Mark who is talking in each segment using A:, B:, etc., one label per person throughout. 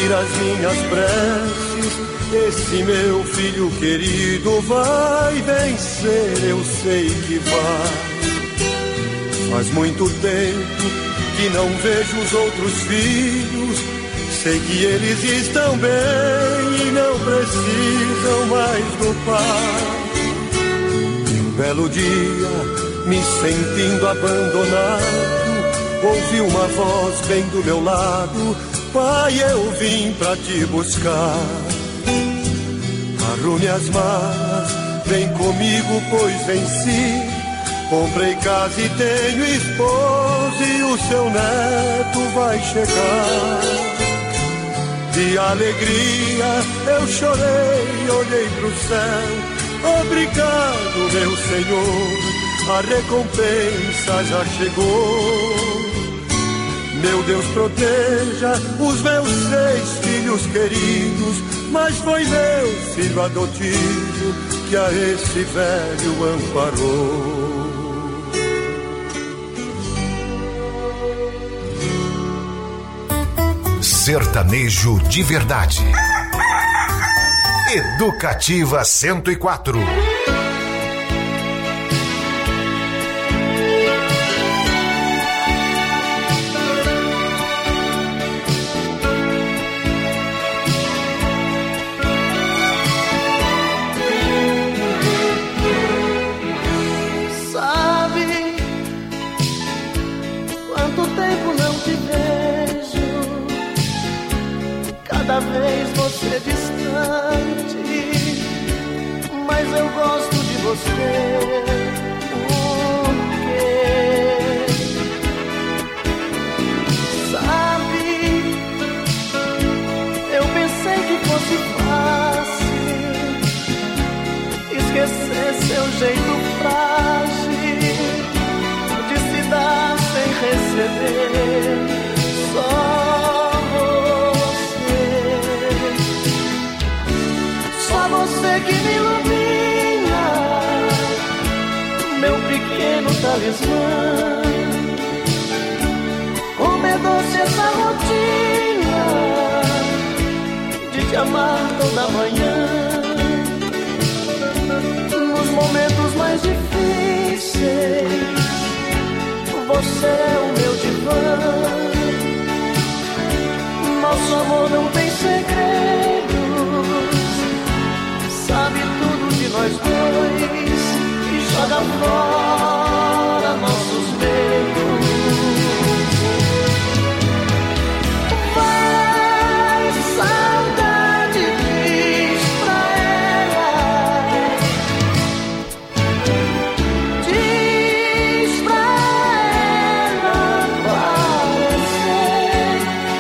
A: ouvir as minhas preces. Esse meu filho querido vai vencer, eu sei que vai. Faz muito tempo que não vejo os outros filhos. Sei que eles estão bem e não precisam mais do pai. E um belo dia, me sentindo abandonado, ouvi uma voz bem do meu lado: pai, eu vim pra te buscar. Arrume as malas, vem comigo, pois venci. Comprei casa e tenho esposa e o seu neto vai chegar. De alegria eu chorei, olhei pro céu. Obrigado, meu Senhor, a recompensa já chegou. Meu Deus, proteja os meus 6 filhos queridos, mas foi meu filho adotivo que a esse velho amparou.
B: Sertanejo de verdade. Educativa 104.
C: Sabe quanto tempo não te vejo? Cada vez você distante, mas eu gosto de você. Por quê? Sabe, eu pensei que fosse fácil esquecer seu jeito frágil de se dar sem receber. Só você que me ilumina, meu pequeno talismã. Como é doce essa rotina de te amar toda manhã. Nos momentos mais difíceis, você é o meu divã. Nosso amor não tem segredo, sabe tudo de nós dois e joga fora nossos medos. Vai, saudade, diz pra ela, diz pra ela aparecer.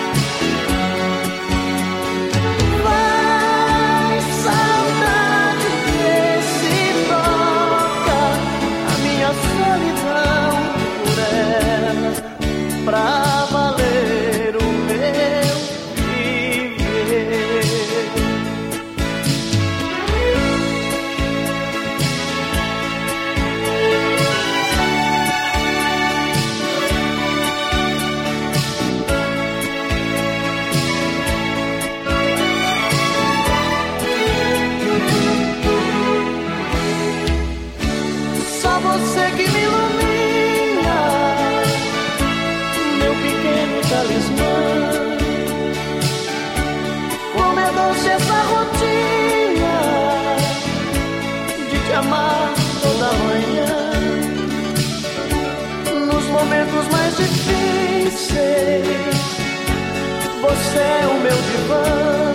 C: Vai, saudade, solidão por ela, pra valer o meu viver. Só você que me ilumina, meu pequeno talismã. Como é doce essa rotina de te amar toda manhã. Nos momentos mais difíceis, você é o meu divã.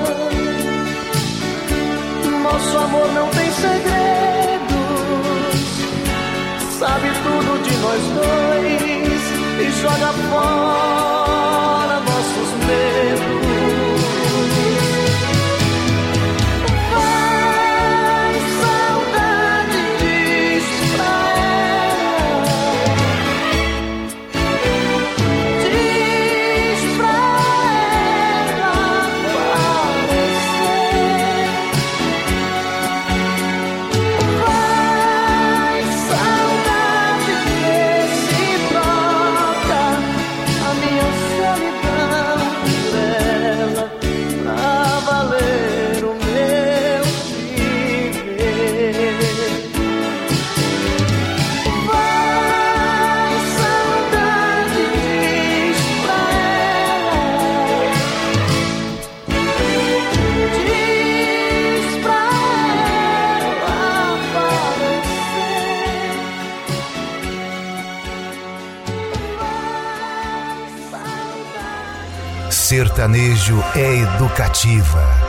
C: Nosso amor não tem segredos, sabe tudo de nós dois e joga fora nossos medos. Vai, saudade, diz pra ela, diz pra ela aparecer. Vai, saudade, que se troca a
B: Sertanejo é educativa.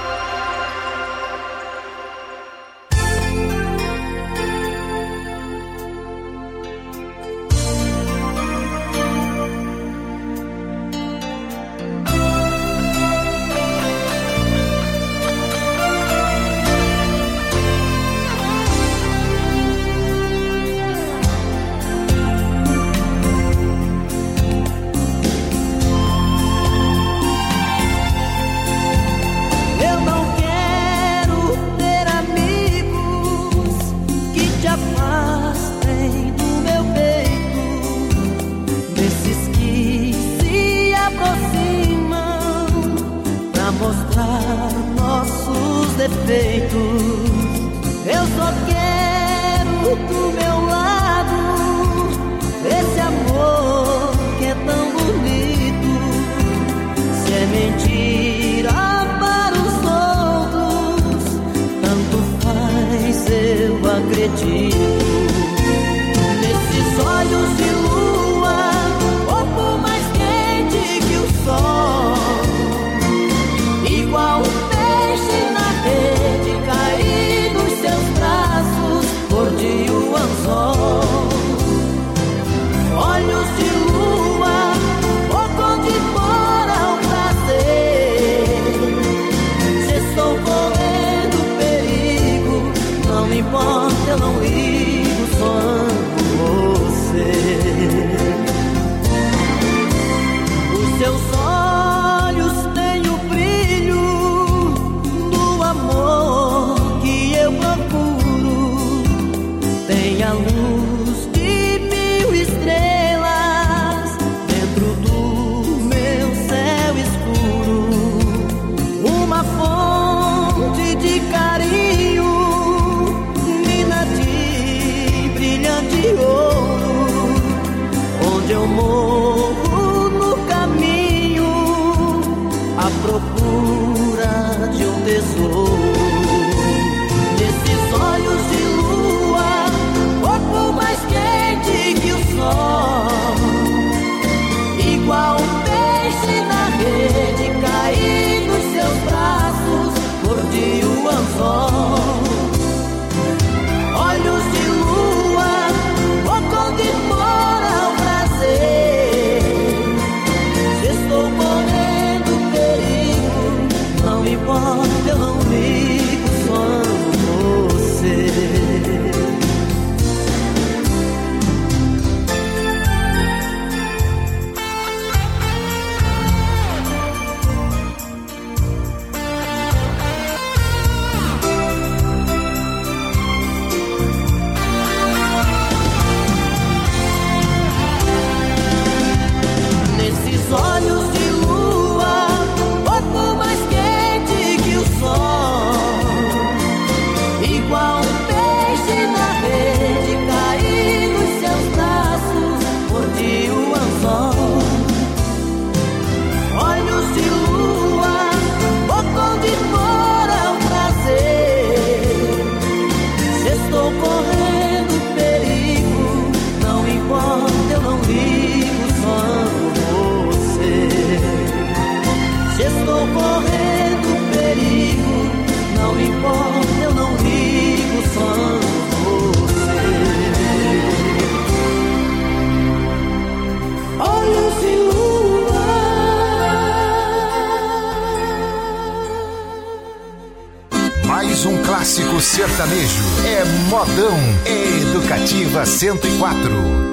B: Clássico sertanejo é modão, é educativa 104.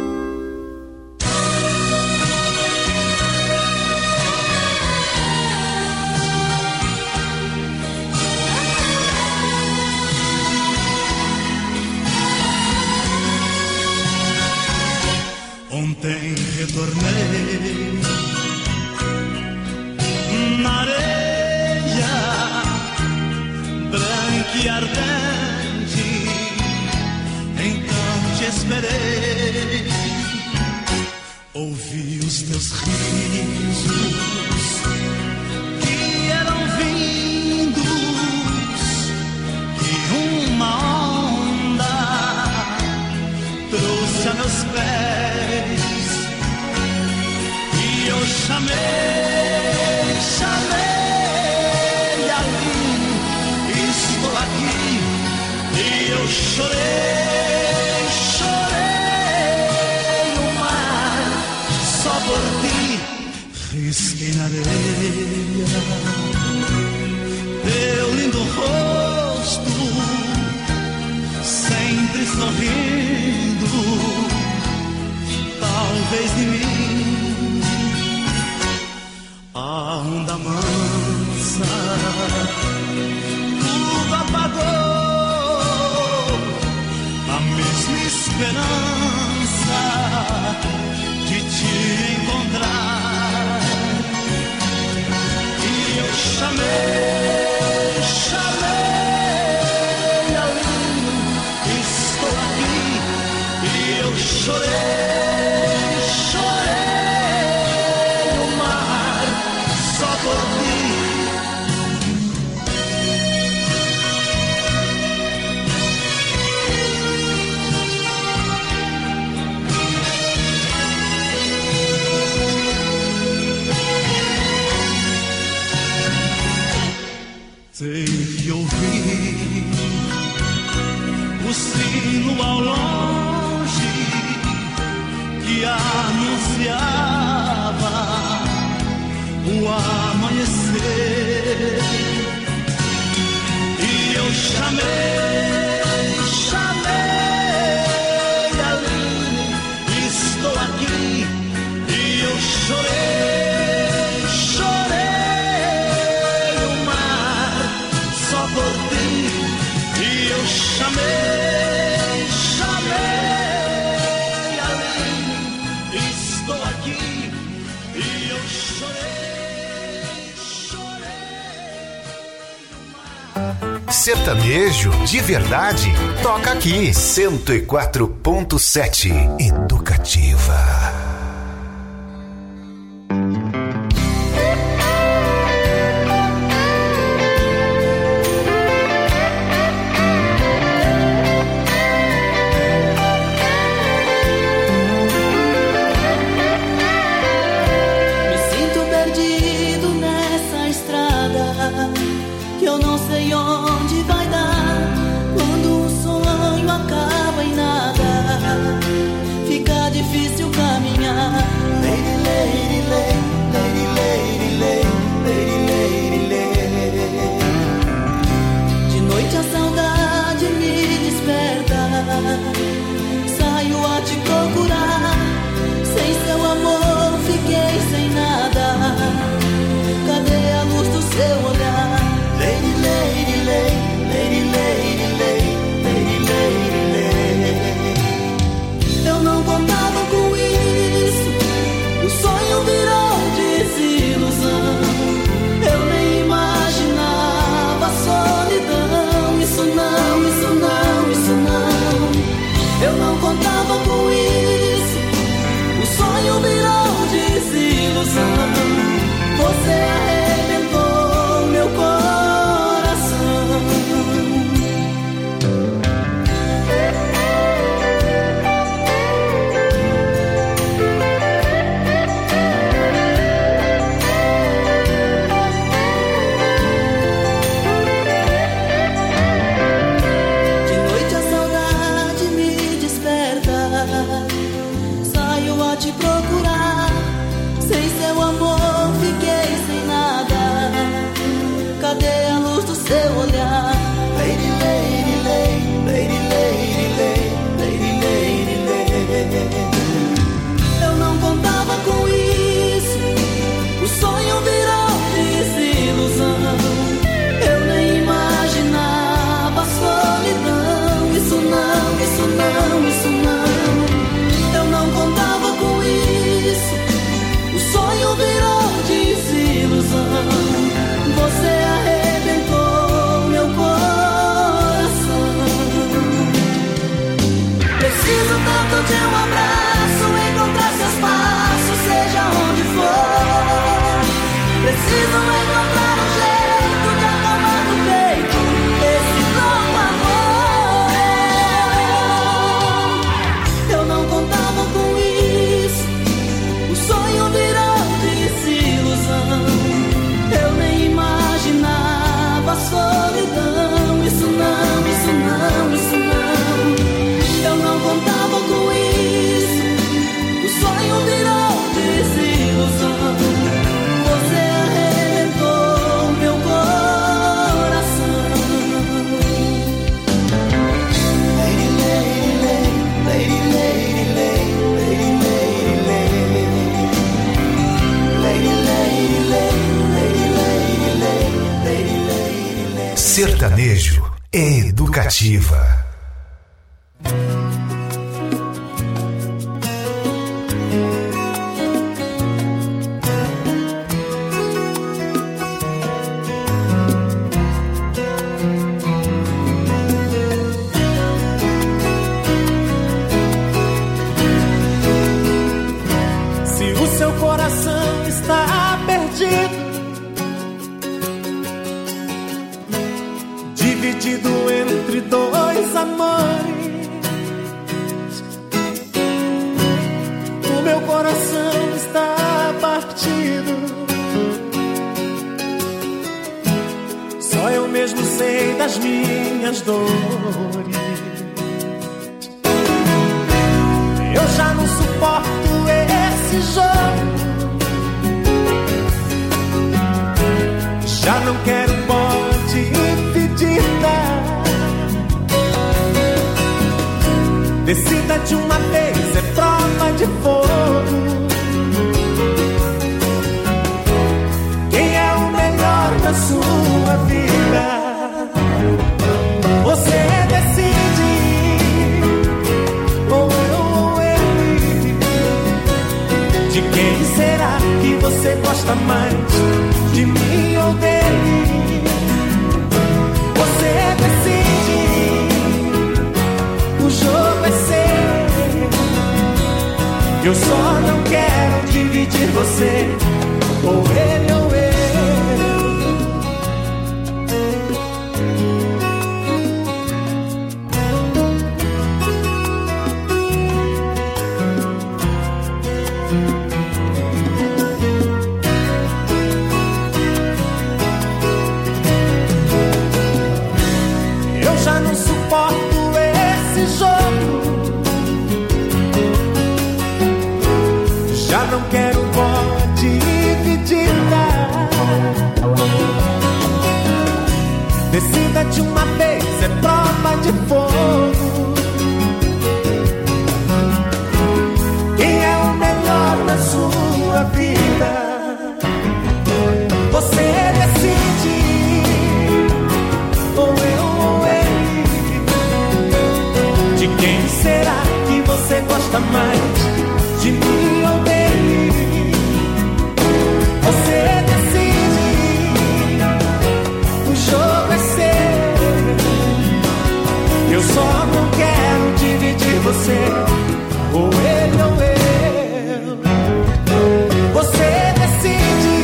D: Ontem retornei na areia branca e ardente, então te esperei, ouvi os teus risos que eram vindos e uma onda trouxe a meus pés e eu chamei chorei, chorei no mar, só por ti risquei na areia teu lindo rosto, sempre sorrindo, talvez de mim a onda mansa tudo apagou, a mesma esperança de te encontrar. E eu chamei, chamei Aline, estou aqui. E eu chorei, chorei no mar, só por ti. Sei que ouvi o sino ao longe que anunciava o amanhecer. E eu chamei, chamei Aline, estou aqui. E eu chorei, chorei no mar, só por ti. E eu chamei, chamei Aline, estou aqui. E eu chorei, chorei no mar.
B: Sertanejo de verdade, toca aqui. 104.7 Educativa.
C: Seu olhar, lady, lady, lady.
B: Sertanejo Educativa.
C: Se o seu coração está perdido, dividido entre dois amores, o meu coração está partido. Só eu mesmo sei das minhas dores. Eu já não suporto esse jogo, já não quero bola dividida. Decida de uma vez, é prova de fogo. Quem é o melhor da sua vida? Você decide, ou eu ou ele. De quem será que você gosta mais? De mim ou dele? Você decide, o jogo é seu. Eu só não quero dividir você, ou ele ou eu. Eu já não suporto esse jogo, já não quero bola dividida. Decida de uma vez, é prova de fogo. Quem é o melhor na sua vida? Você decide, ou eu ou ele. De quem será que você gosta mais? De mim ou dele? Você decide, o jogo é seu. Eu só não quero dividir você, ou ele ou eu. Você decide,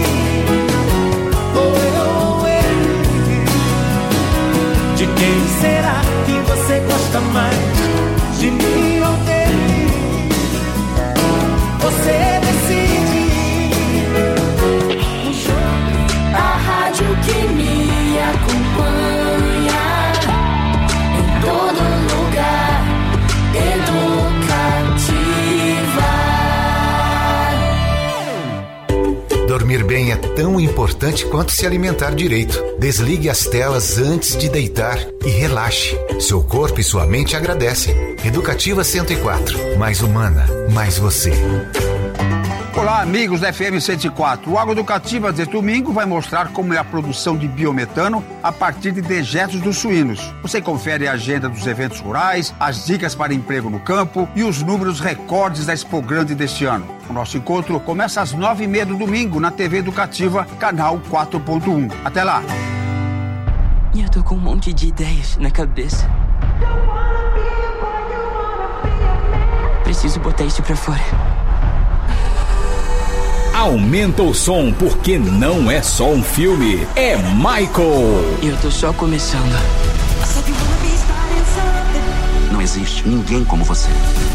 C: ou eu ou ele. De quem será que você gosta mais? De mim ou dele? Você decide.
E: A rádio que me acompanha em todo lugar. Educativa.
B: Dormir bem é tão importante quanto se alimentar direito. Desligue as telas antes de deitar e relaxe. Seu corpo e sua mente agradecem. Educativa 104. Mais humana, mais você.
F: Olá, amigos da FM 104. O Agroeducativa deste domingo vai mostrar como é a produção de biometano a partir de dejetos dos suínos. Você confere a agenda dos eventos rurais, as dicas para emprego no campo e os números recordes da Expo Grande deste ano. O nosso encontro começa às 9h30 do domingo na TV Educativa, canal 4.1. Até lá!
G: Eu tô com um monte de ideias na cabeça. Preciso botar isso pra fora.
H: Aumenta o som, porque não é só um filme, é Michael.
G: Eu tô só começando.
I: Não existe ninguém como você.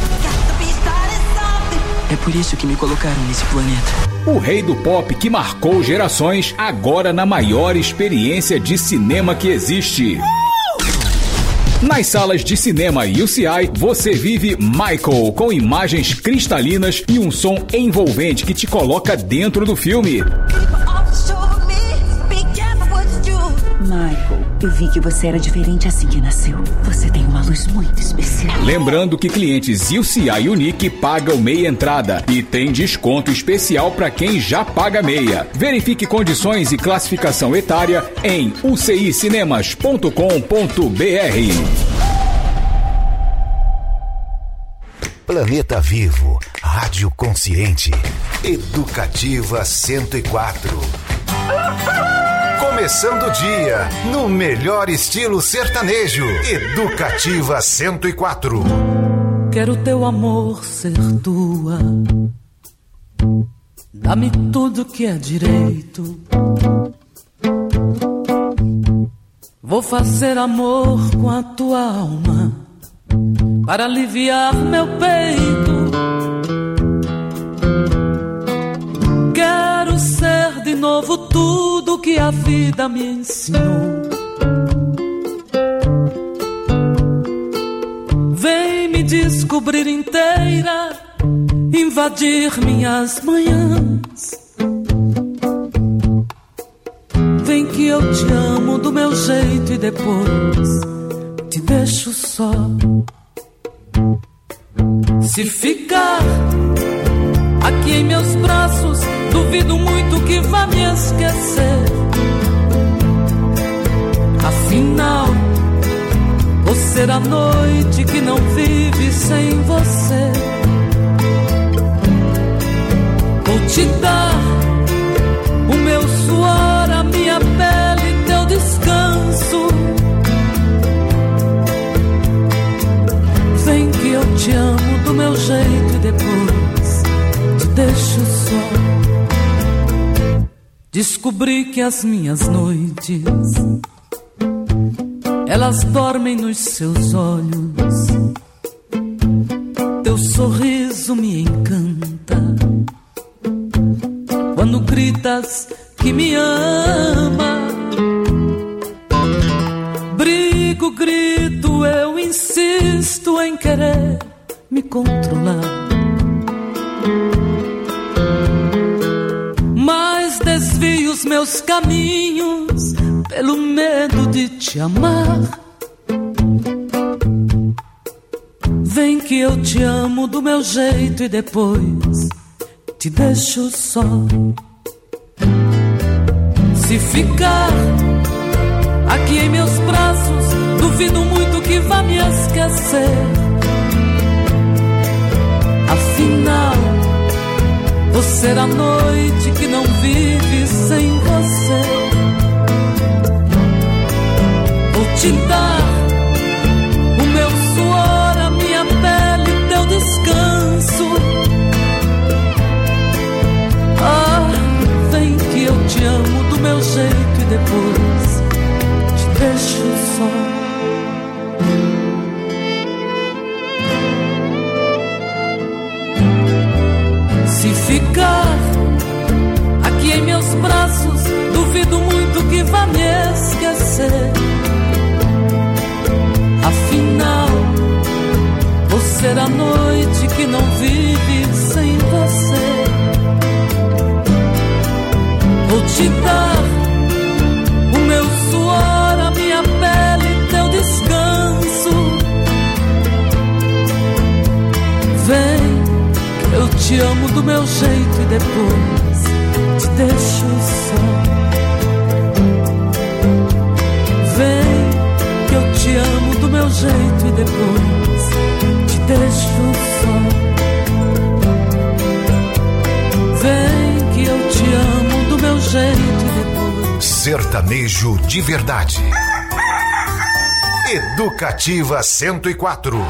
G: É por isso que me colocaram nesse planeta.
H: O rei do pop que marcou gerações, agora na maior experiência de cinema que existe. Nas salas de cinema UCI, você vive Michael, com imagens cristalinas e um som envolvente que te coloca dentro do filme.
E: Michael.
J: Eu vi que você era diferente assim que nasceu. Você tem uma luz muito especial.
H: Lembrando que clientes UCI Unique pagam meia entrada e tem desconto especial para quem já paga meia. Verifique condições e classificação etária em ucicinemas.com.br.
B: Planeta Vivo, Rádio Consciente, Educativa 104. Começando o dia, no melhor estilo sertanejo, Educativa 104.
K: Quero teu amor ser tua, dá-me tudo que é direito. Vou fazer amor com a tua alma para aliviar meu peito. Quero ser de novo tudo que a vida me ensinou. Vem me descobrir inteira, invadir minhas manhãs. Vem que eu te amo do meu jeito e depois te deixo só. Se ficar aqui em meus braços, duvido muito que vá me esquecer. Afinal, vou ser a noite que não vive sem você. Vou te dar o meu suor, a minha pele, teu descanso. Vem que eu te amo do meu jeito e depois te deixo só. Descobri que as minhas noites, elas dormem nos seus olhos. Teu sorriso me encanta quando gritas que me ama. Brigo, grito, eu insisto em querer me controlar, mas desvio os meus caminhos pelo medo de te amar. Vem que eu te amo do meu jeito e depois te deixo só. Se ficar aqui em meus braços, duvido muito que vá me esquecer. Afinal, vou ser a noite que não vive sem você. Vou te dar o meu suor, a minha pele, teu descanso. Ah, vem que eu te amo do meu jeito e depois te deixo só. Se ficar aqui em meus braços, duvido muito que vá me esquecer. Afinal, vou ser a noite que não vive sem você. Vou te dar o meu suor, a minha pele, teu descanso. Vem, eu te amo do meu jeito e depois te deixo só. Vem, que eu te amo do meu jeito e depois te deixo só. Vem, que eu te amo do meu jeito e depois.
B: Sertanejo de verdade. Educativa 104.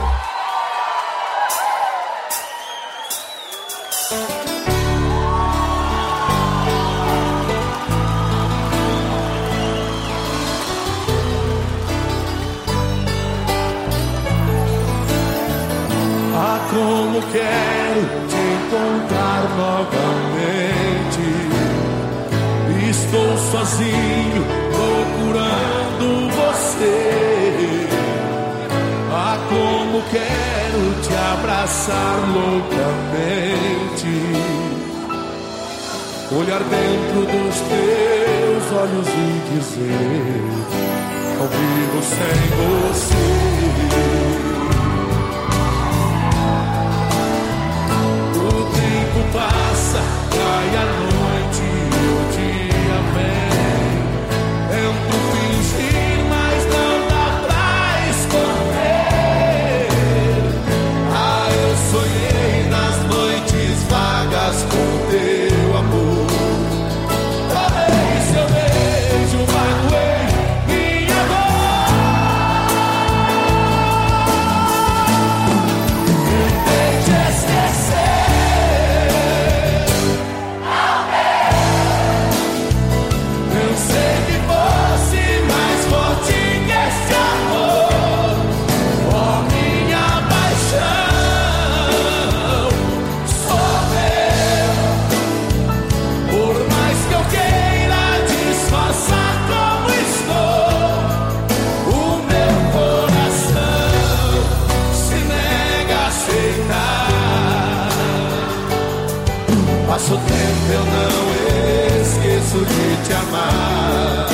A: Como quero te encontrar novamente. Estou sozinho procurando você. Ah, como quero te abraçar loucamente. Olhar dentro dos teus olhos e dizer:
D: sem você. O tempo passa, cai a noite e o dia vem. Tento fingir, mas não dá pra esconder. Ah, eu sonhei nas noites vagas com teu amor. Talvez seu beijo magoei minha dor. Tente esquecer. Eu sei que fosse mais forte que esse amor. Oh, minha paixão, sofreu. Por mais que eu queira disfarçar como estou, o meu coração se nega a aceitar. Passo o tempo, eu não esqueço de te amar.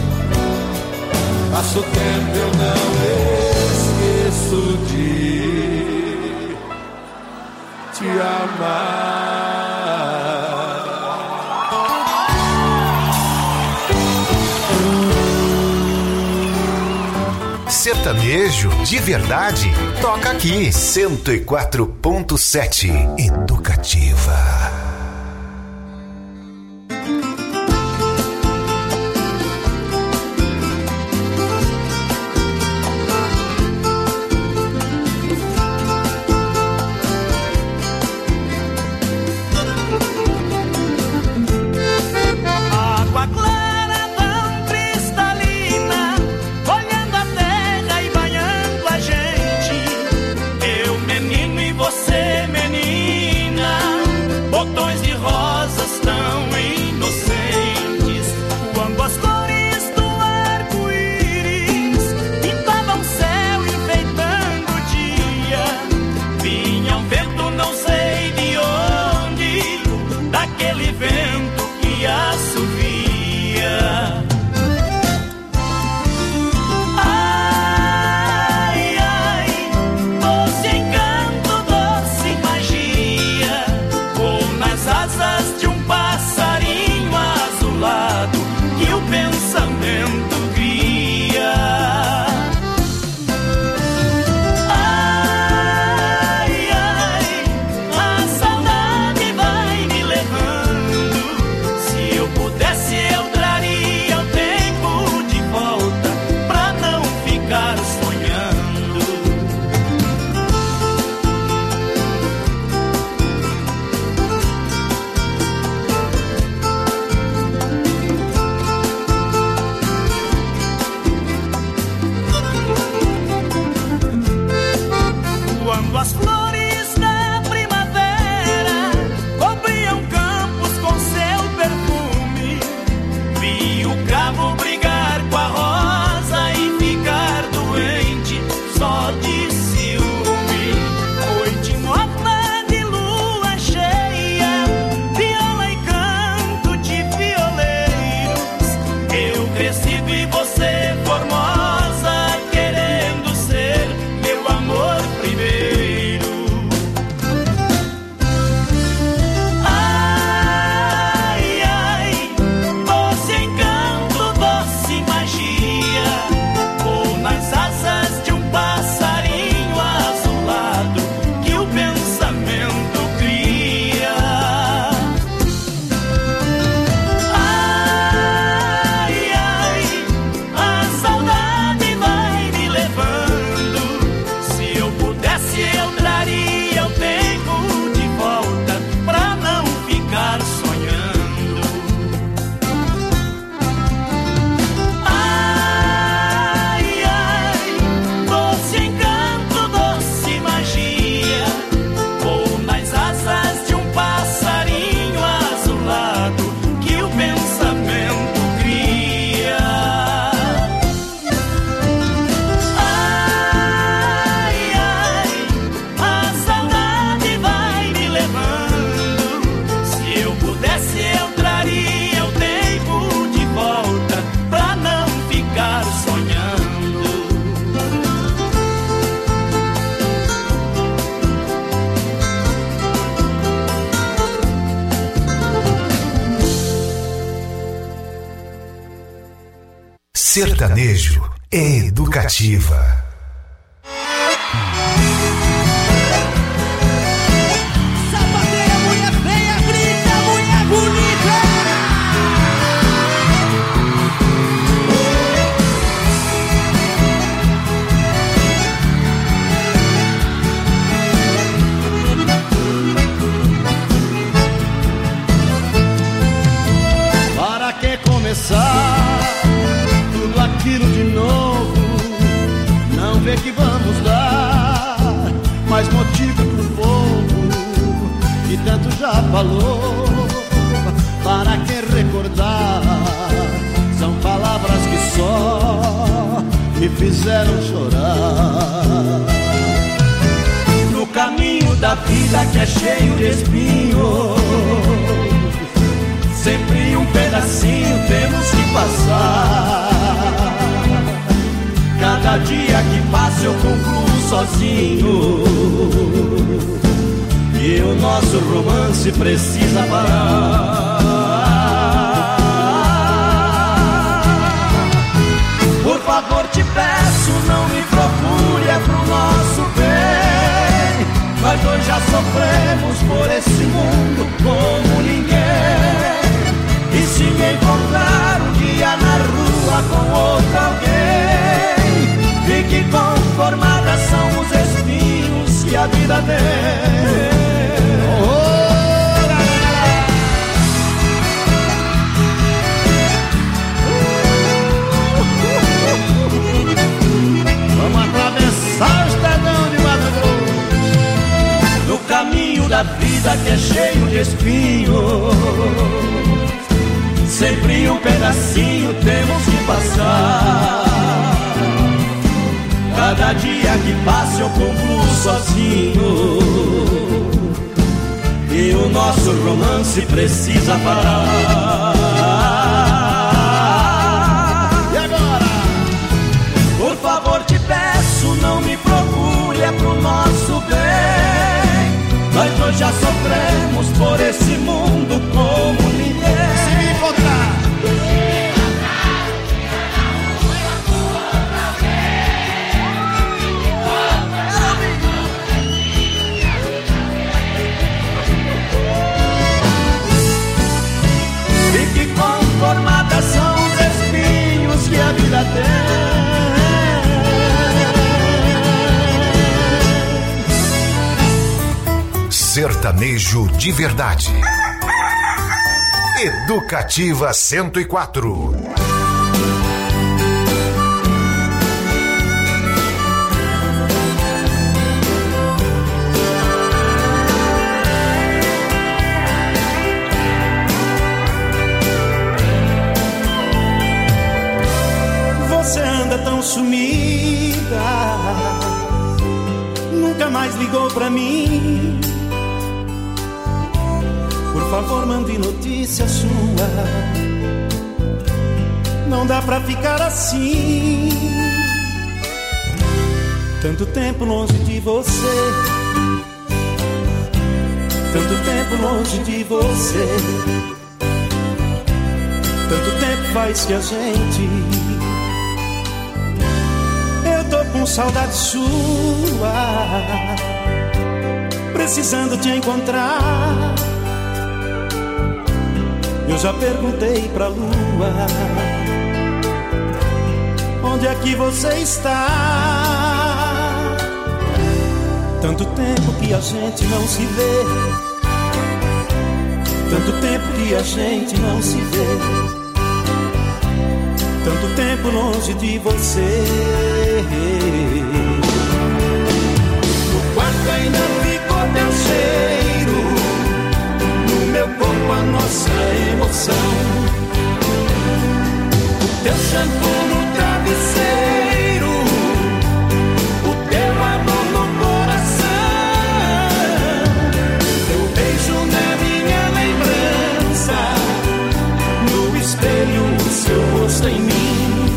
D: Passo o tempo, eu não esqueço de te amar.
B: Sertanejo de verdade, toca aqui. 104.7 Educativa.
C: Água clara tão cristalina, olhando a terra e banhando a gente. Eu menino e você menina, botou
B: Sertanejo Educativa.
L: Tudo aquilo de novo, não vê que vamos dar mais motivo pro povo que tanto já falou. Para que recordar, são palavras que só me fizeram chorar. No caminho da vida que é cheio de espinhos, sempre um pedacinho temos que passar. Cada dia que passa eu concluo sozinho, e o nosso romance precisa parar. Por favor te peço, não me procure, é pro nosso bem. Nós dois já sofremos por esse mundo como ninguém. E se me encontrar um dia na rua com outro alguém, fique conformada, são os espinhos que a vida tem. Vamos atravessar os dedão de Mato Grosso. No caminho da vida que é cheio de espinhos, sempre um pedacinho temos que passar. Cada dia que passa eu concluo sozinho, e o nosso romance precisa parar. E agora? Por favor te peço, não me procure, é pro nosso bem. Nós dois já sofremos por esse mundo como ninguém. Se me encontrar, fique conformada, são os espinhos que a vida tem.
B: Sertanejo de verdade. Educativa 104.
C: Você anda tão sumida, nunca mais ligou pra mim. Por favor, mande notícia sua, não dá pra ficar assim. Tanto tempo longe de você, tanto tempo longe de você. Tanto tempo faz que a gente, eu tô com saudade sua, precisando te encontrar. Eu já perguntei pra lua, onde é que você está? Tanto tempo que a gente não se vê, tanto tempo que a gente não se vê, tanto tempo longe de você. No quarto ainda ficou teu cheiro, meu corpo, a nossa emoção. O teu shampoo no travesseiro, o teu amor no coração. Teu beijo na minha lembrança, no espelho o seu rosto em mim.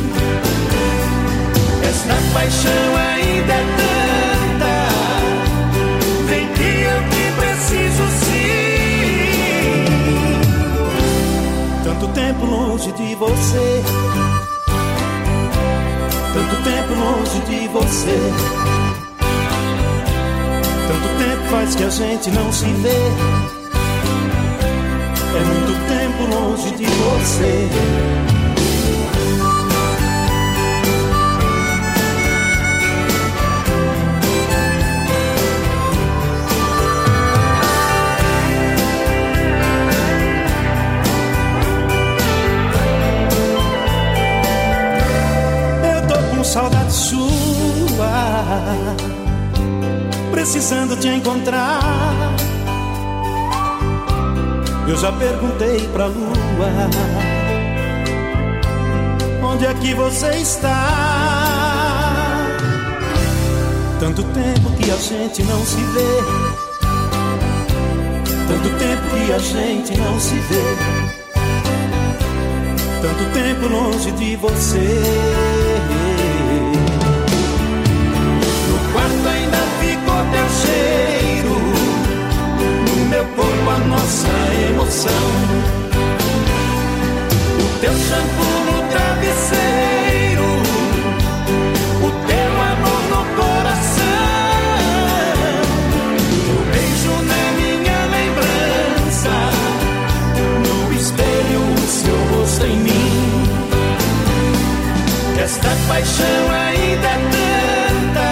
C: Esta paixão ainda é tanta, vem que eu te preciso sim. Tanto tempo longe de você,
L: tanto tempo longe de você. Tanto tempo faz que a gente não se vê. É muito tempo longe de você. Saudade sua, precisando te encontrar. Eu já perguntei pra lua, onde é que você está? Tanto tempo que a gente não se vê. Tanto tempo que a gente não se vê. Tanto tempo longe de você. Ainda ficou teu cheiro, no meu corpo a nossa emoção. O teu shampoo no travesseiro, o teu amor no coração. O beijo na minha lembrança, no espelho o seu rosto em mim. Esta paixão ainda é tanta,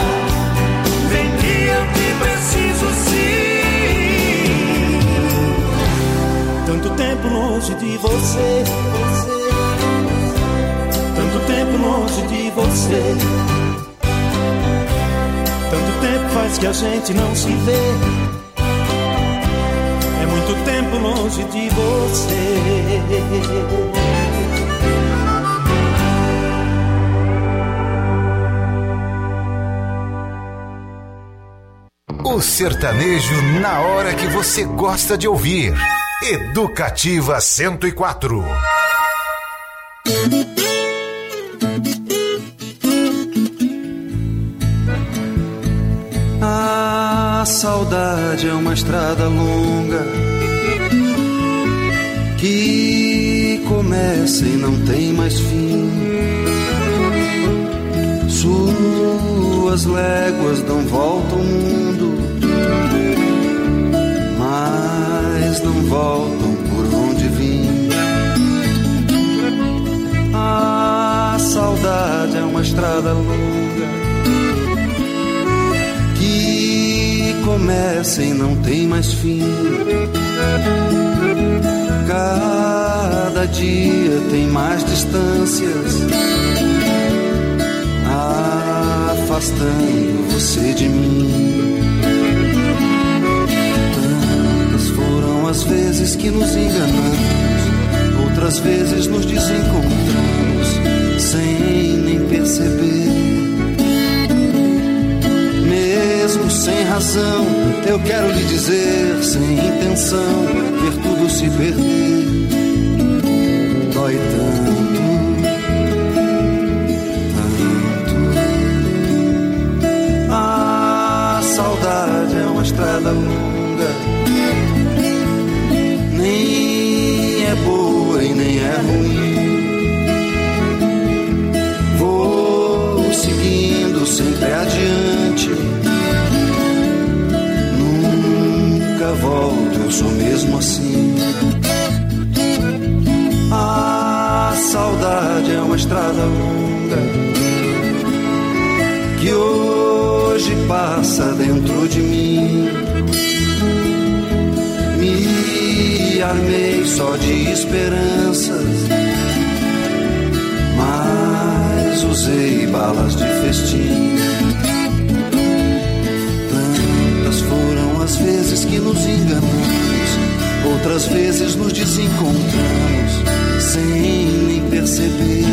L: preciso sim. Tanto tempo longe de você. Tanto tempo longe de você. Tanto tempo faz que a gente não se vê. É muito tempo longe de você.
B: O sertanejo na hora que você gosta de ouvir. Educativa 104.
M: A saudade é uma estrada longa que começa e não tem mais fim. Suas léguas dão volta ao mundo, mas não voltam por onde vim. A saudade é uma estrada longa que começa e não tem mais fim. Cada dia tem mais distâncias, afastando você de mim. Tantas foram as vezes que nos enganamos, outras vezes nos desencontramos, sem nem perceber. Mesmo sem razão, eu quero lhe dizer, sem intenção, ver tudo se perder. Dói tanto. Saudade é uma estrada longa, nem é boa e nem é ruim. Vou seguindo sempre adiante, nunca volto, eu sou mesmo assim. A saudade é uma estrada longa que hoje passa dentro de mim. Me armei só de esperanças, mas usei balas de festim. Tantas foram as vezes que nos enganamos, outras vezes nos desencontramos, sem nem perceber.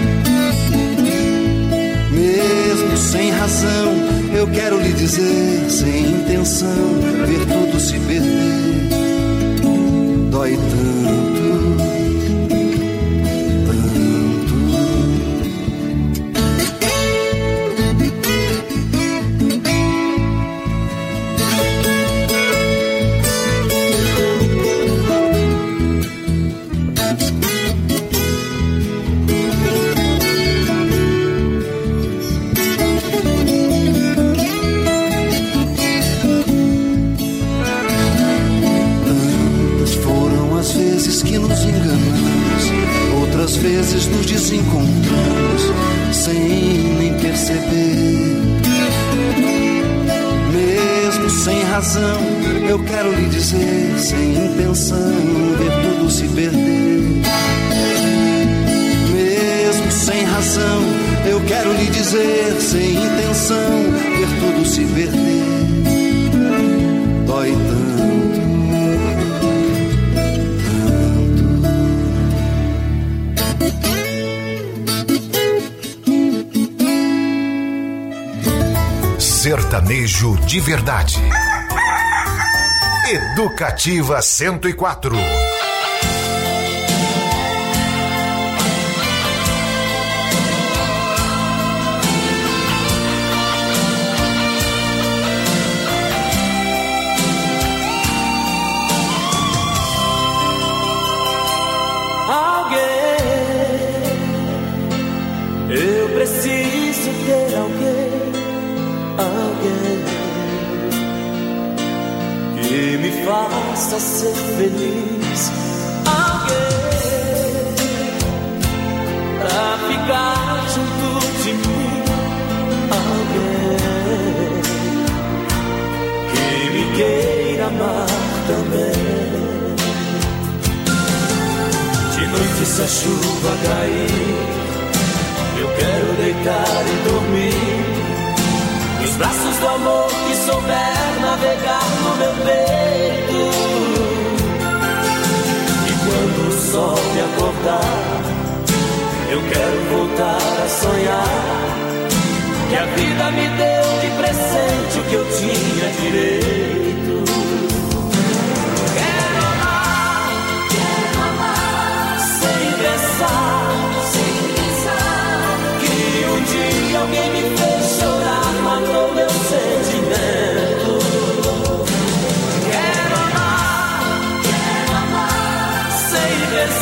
M: Mesmo sem razão, eu quero lhe dizer, sem intenção, ver tudo se perder. Dói tanto, sem nem perceber. Mesmo sem razão, eu quero lhe dizer, sem intenção, ver tudo se perder. Mesmo sem razão, eu quero lhe dizer, sem intenção, ver tudo se perder. Dói tanto,
B: tanto. Sertanejo de verdade. Educativa 104.
C: Eu preciso ter alguém que me faça ser feliz, alguém pra ficar junto de mim, alguém que me queira amar também. De noite se a chuva cair, eu quero deitar e dormir nos braços do amor que souber navegar no meu peito. E quando o sol me acordar, eu quero voltar a sonhar que a vida me deu de presente o que eu tinha direito. Quero amar sem pensar, um dia alguém me fez chorar, matou meu sentimento. Quero amar sem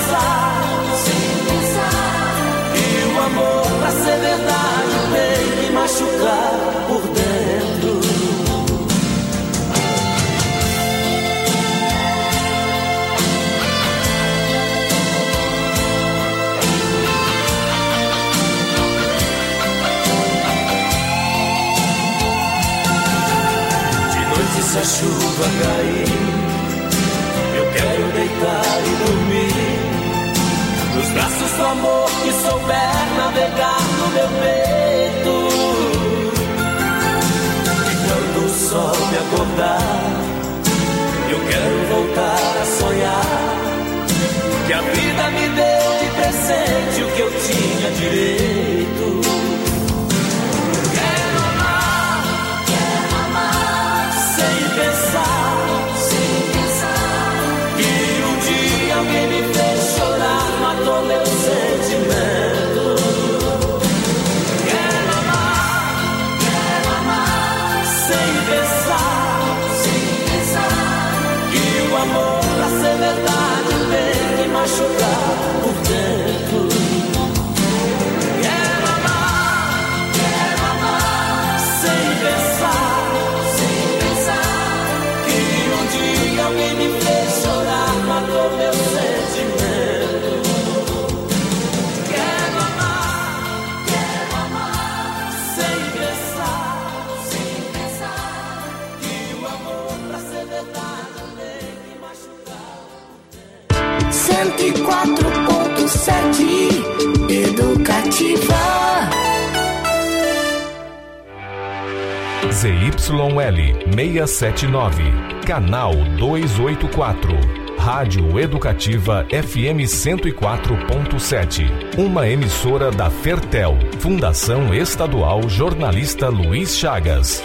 C: pensar, e o amor pra ser verdade tem que machucar por dentro. Se a chuva cair, eu quero deitar e dormir nos braços do amor que souber navegar no meu peito. E quando o sol me acordar, eu quero voltar a sonhar que a vida me deu de presente o que eu tinha direito. Sem pensar, que um dia alguém me fez chorar, matou meu sentimento. Quero amar sem pensar, que o amor pra ser verdade tem que machucar por dentro. Quero amar sem pensar, alguém me fez chorar, matou meu sentimento. Quero amar sem pensar, que o amor pra ser verdade tem que machucar.
E: 104.7 Educativa.
N: ZYL 679, canal 284, Rádio Educativa FM 104.7, uma emissora da Fertel, Fundação Estadual Jornalista Luiz Chagas.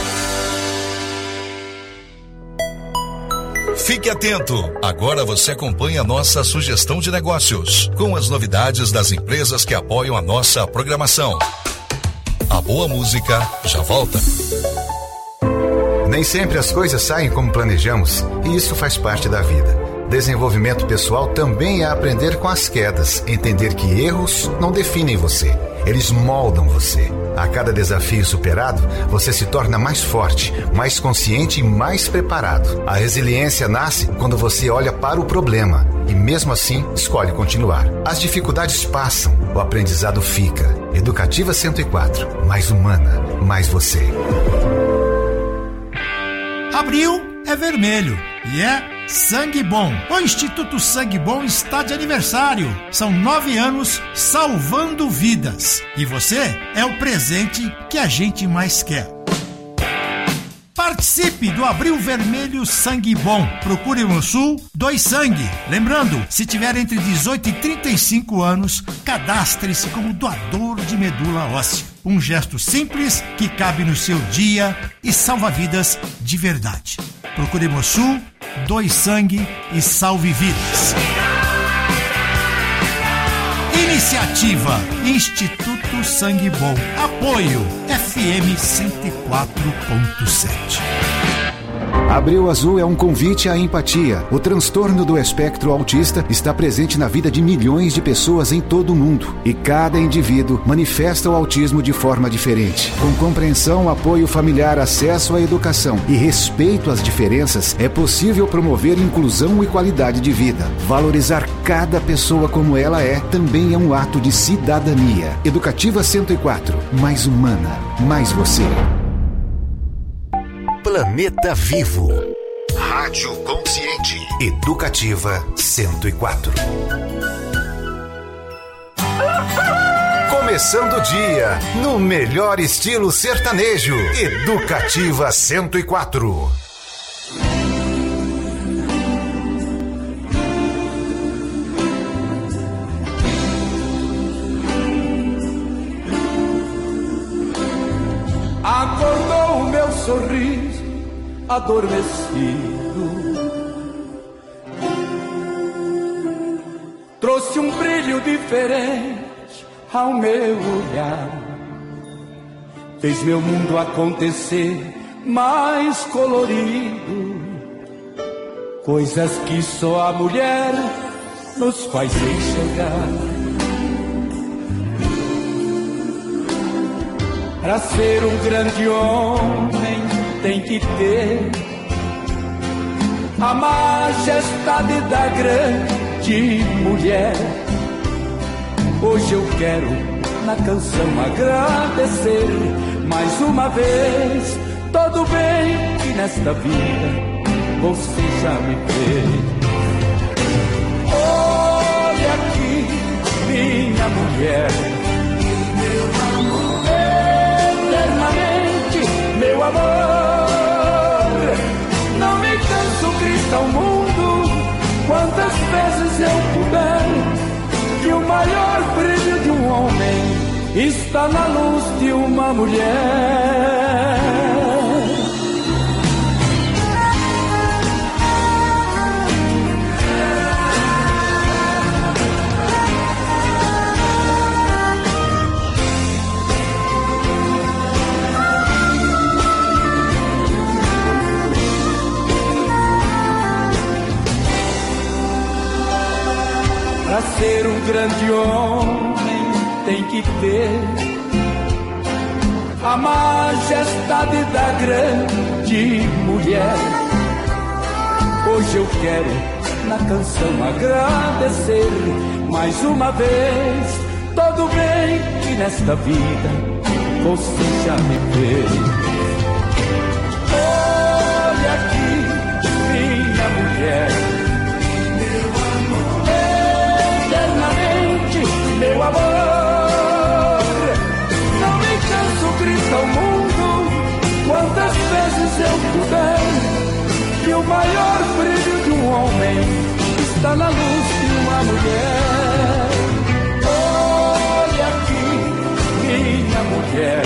O: Fique atento! Agora você acompanha a nossa sugestão de negócios, com as novidades das empresas que apoiam a nossa programação. A boa música já volta.
B: Nem sempre as coisas saem como planejamos, e isso faz parte da vida. Desenvolvimento pessoal também é aprender com as quedas, entender que erros não definem você, eles moldam você. A cada desafio superado, você se torna mais forte, mais consciente e mais preparado. A resiliência nasce quando você olha para o problema e, mesmo assim, escolhe continuar. As dificuldades passam, o aprendizado fica. Educativa 104. Mais humana, mais você.
P: Abril é vermelho e é Sangue Bom. O Instituto Sangue Bom está de aniversário. São 9 anos salvando vidas. E você é o presente que a gente mais quer. Participe do Abril Vermelho Sangue Bom. Procure no Sul, Doe Sangue. Lembrando, se tiver entre 18 e 35 anos, cadastre-se como doador de medula óssea. Um gesto simples que cabe no seu dia e salva vidas de verdade. Procure no Sul, Doe Sangue e salve vidas. Iniciativa Instituto Sangue Bom. Apoio FM 104.7.
Q: Abril Azul é um convite à empatia. O transtorno do espectro autista está presente na vida de milhões de pessoas em todo o mundo. E cada indivíduo manifesta o autismo de forma diferente. Com compreensão, apoio familiar, acesso à educação e respeito às diferenças, é possível promover inclusão e qualidade de vida. Valorizar cada pessoa como ela é também é um ato de cidadania. Educativa 104. Mais humana, mais você.
B: Planeta Vivo. Rádio Consciente. Educativa 104. Começando o dia no melhor estilo sertanejo. Educativa 104.
L: Acordou o meu sorriso adormecido, trouxe um brilho diferente ao meu olhar, fez meu mundo acontecer mais colorido, coisas que só a mulher nos faz enxergar. Para ser um grande homem tem que ter a majestade da grande mulher. Hoje eu quero na canção agradecer mais uma vez todo o bem que nesta vida você já me fez. Olha aqui, minha mulher, eternamente, meu amor, não me canso, grita ao mundo, quantas vezes eu puder, que o maior brilho de um homem está na luz de uma mulher. Para ser um grande homem tem que ter a majestade da grande mulher. Hoje eu quero na canção agradecer mais uma vez todo o bem que nesta vida você já me fez. Olha aqui, minha mulher, meu amor, não me canso, grita ao mundo, quantas vezes eu puder, que o maior brilho de um homem está na luz de uma mulher. Olha aqui, minha mulher,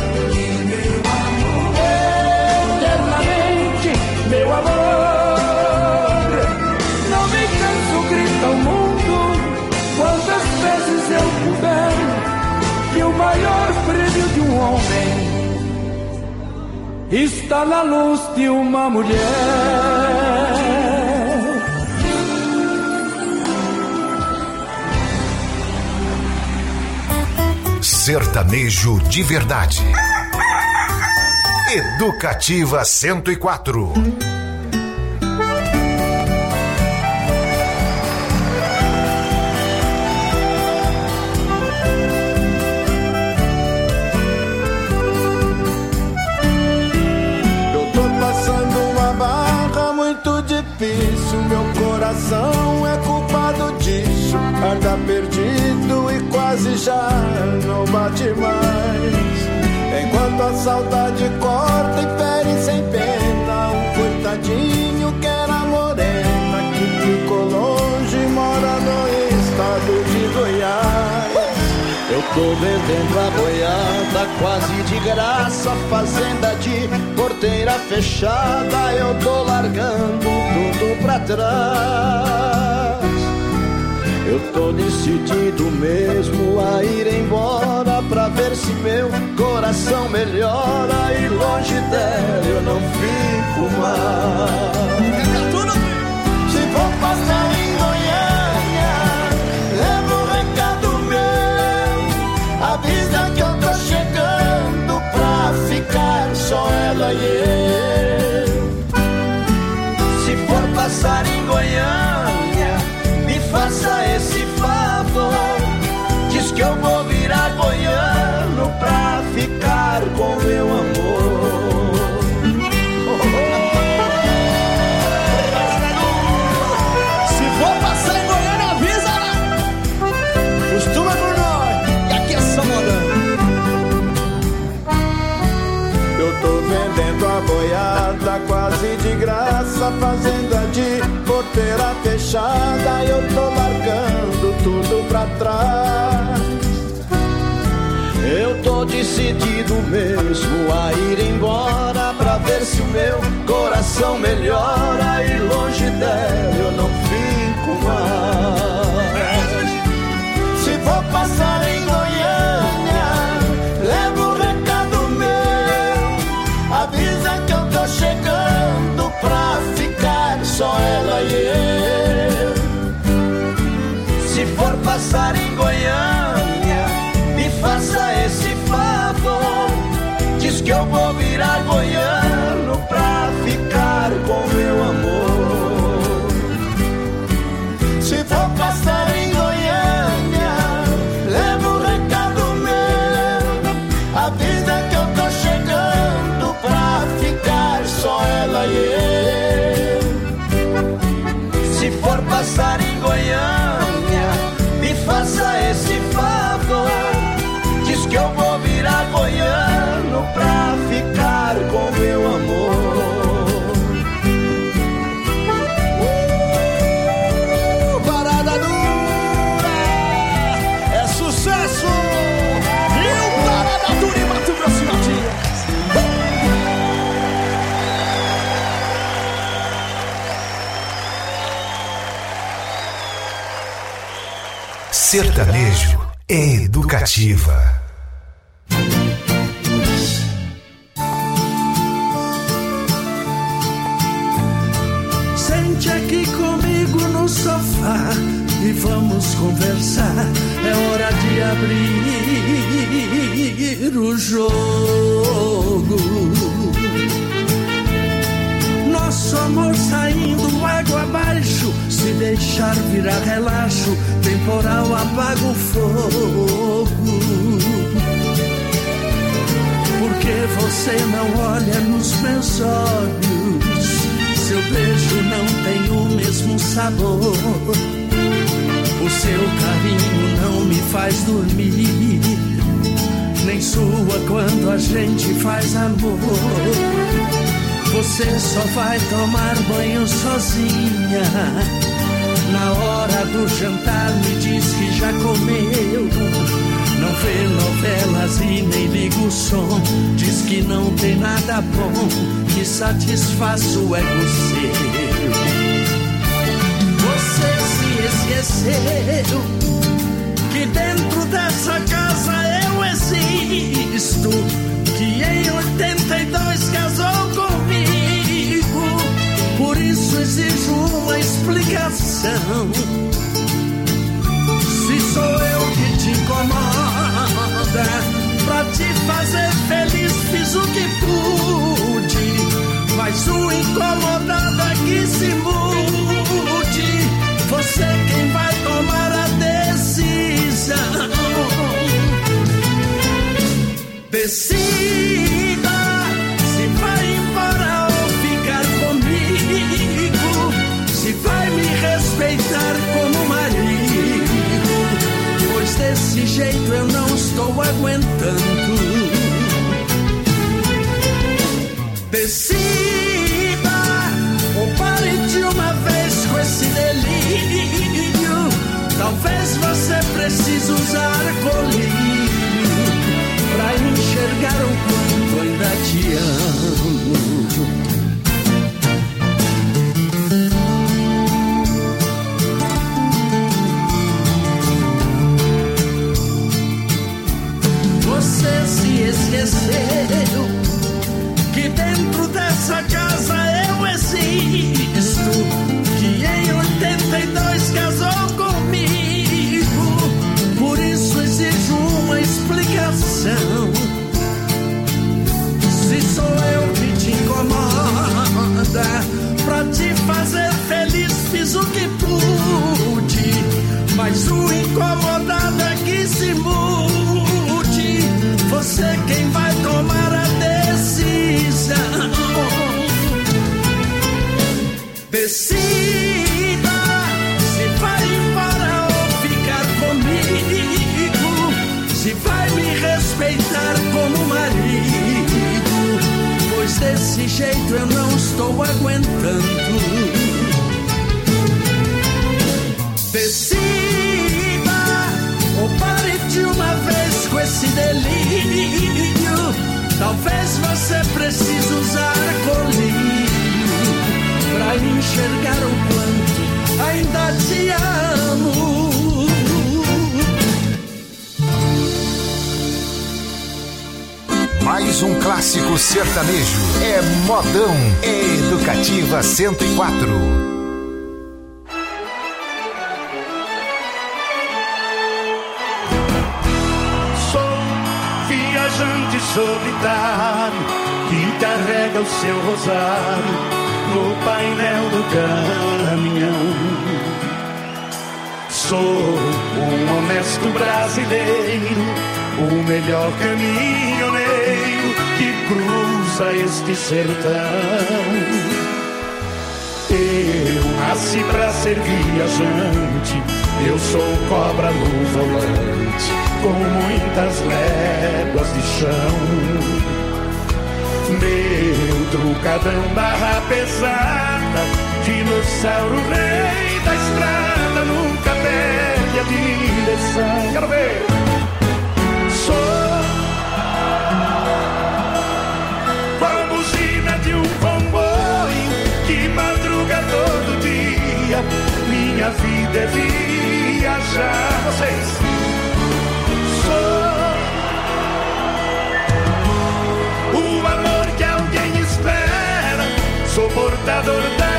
L: eternamente, meu amor, não me canso, grita ao mundo, quantas vezes eu puder, que o maior brilho de um homem está na luz de uma mulher.
B: Sertanejo de verdade. Educativa 104.
L: coração é culpado disso. Anda perdido e quase já não bate mais. Enquanto a saudade corta e fere sem pena um coitadinho que era morena, que ficou longe e mora no estado de Goiás. Eu tô vendendo a boiada quase de graça, fazenda de porteira fechada, eu tô largando tudo pra trás. Eu tô decidido mesmo a ir embora pra ver se meu coração melhora e longe dela eu não fico mais. Se for passar em Goiânia, leva um recado meu, avisa que eu tô chegando pra ficar só ela e eu. Se for passar em Goiânia, me faça esse favor, diz que eu vou virar goiano pra ficar com meu amor. Se for passar em Goiânia, avisa lá, costuma por nós, e aqui é só modão. Eu tô vendendo a boiada quase de graça, fazenda de porteira fechada, eu tô largando tudo pra trás. Eu tô decidido mesmo a ir embora pra ver se o meu coração melhora e longe dela eu não fico mais. Se for passar em Goiânia, leva um recado meu, avisa que eu tô chegando pra ficar só ela e eu. Se for passar em Goiânia, me faça esse favor, diz que eu vou virar goiano pra ficar com meu amor. Se for passar em Goiânia, leva um recado meu, avisa que eu tô chegando pra ficar só ela e eu. Se for passar em Goiânia, me faça esse favor, diz que eu vou virar goiano pra ficar com meu amor. Parada dura é sucesso! E o Parada Dura em Mato Grosso e Matias.
B: Sertanejo é educativa.
R: Sente aqui comigo no sofá e vamos conversar. É hora de abrir o jogo. Nosso amor saindo água abaixo, se deixar virar relaxo, temporal apaga o fogo. Porque você não olha nos meus olhos, seu beijo não tem o mesmo sabor, o seu carinho não me faz dormir, nem sua quando a gente faz amor. Você só vai tomar banho sozinha, na hora do jantar me diz que já comeu. Não vê novelas e nem liga o som, diz que não tem nada bom que satisfaça o ego seu. Você se esqueceu que dentro dessa casa eu existo, que em 82 casou comigo. Por isso exijo uma explicação. Se sou eu que te incomoda, pra te fazer feliz fiz o que pude, mas o incomodado é que se mude. Você quem vai tomar a decisão. Decida se vai embora ou ficar comigo, se vai me responder aguentando. Decida ou pare de uma vez com esse delírio. Talvez você precise usar colírio pra enxergar o quanto ainda te amo. Você se esqueceu que dentro dessa casa eu existo, que em 82 casou comigo. Por isso exijo uma explicação. Se sou eu que te incomoda, pra te fazer feliz fiz o que pude, mas o incomodado é que se mude. Você quem vai tomar a decisão. Decida se vai embora ou ficar comigo, se vai me respeitar como marido, pois desse jeito eu não estou aguentando. Decida ou pare de uma vez com esse delírio. Talvez você precise usar colírio pra enxergar o quanto ainda te amo.
B: Mais um clássico sertanejo. É modão. É Educativa 104.
L: Solitário que carrega o seu rosário no painel do caminhão. Sou um honesto brasileiro, o melhor caminhoneiro que cruza este sertão. Eu nasci pra ser viajante, eu sou cobra no volante, com muitas léguas de chão. Meu trucadão barra pesada, dinossauro rei da estrada, nunca perde a direção. Quero ver! Sou qual buzina de um comboio que madruga todo dia. Minha vida é viajar. Vocês! O amor que alguém espera, sou portador da